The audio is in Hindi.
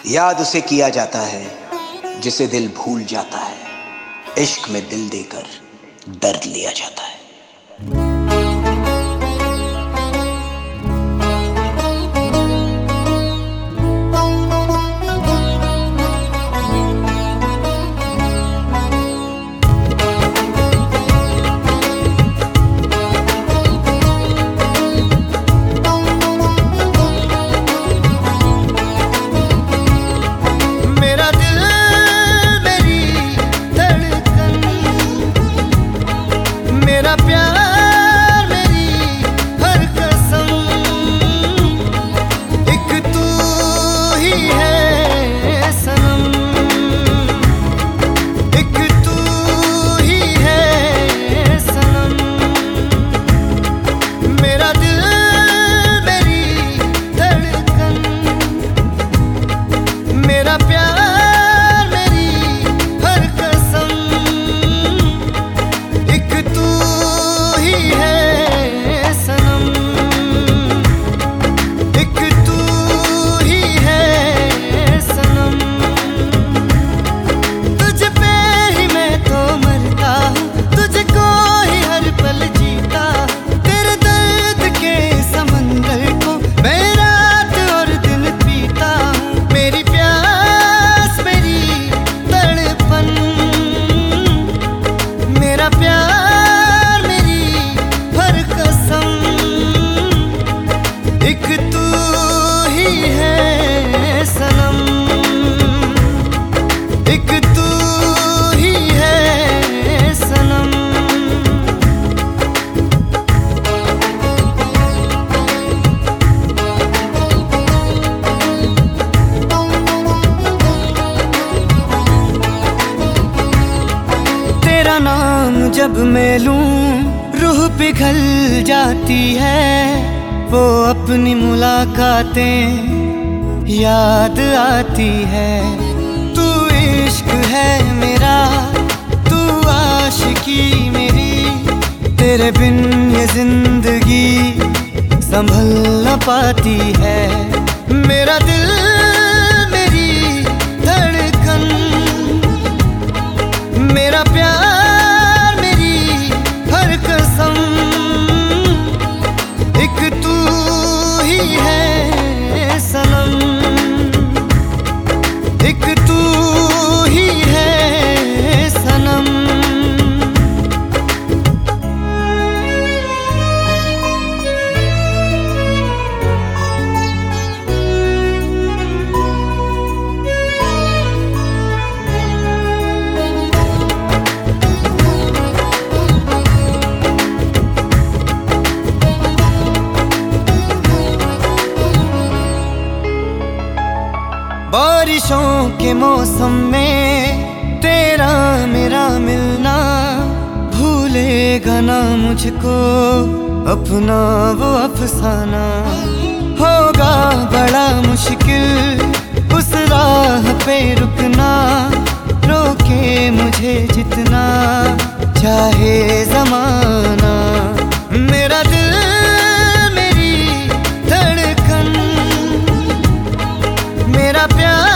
याद उसे किया जाता है जिसे दिल भूल जाता है। इश्क में दिल देकर दर्द लिया जाता है। मेरा प्यार मेरी हर कसम, एक तू ही है सनम, एक तू ही है सनम। मेरा दिल मेरी धड़कन, मेरा प्यार मेरी हर कसम, एक तू है सनम, एक तू ही है सनम। तुझ पे ही मैं तो मरता हूँ, तुझको ही हर पल जीता। तेरे दर्द के समंदर को मैं रात और दिन पीता हूँ। मेरी प्यास मेरी तड़पन, मेरा प्यार एक तू ही है सनम, एक तू ही है सनम। तेरा नाम जब मैं लूं रूह पिघल जाती है। वो अपनी मुलाकातें याद आती है। तू इश्क है मेरा, तू आशिकी मेरी। तेरे बिन ये जिंदगी संभल न पाती है। मेरा दिल मेरी धड़कन, मेरा प्यार मेरी हर कसम, एक तू ही है सनम, एक तू ही है सनम। बारिशों के मौसम में तेरा मेरा मिलना भूलेगा ना मुझको अपना वो अफसाना। होगा बड़ा मुश्किल उस राह पे रुकना, रोके मुझे जितना चाहे ज़माना। मेरा दिल मेरी धड़कन, मेरा प्यार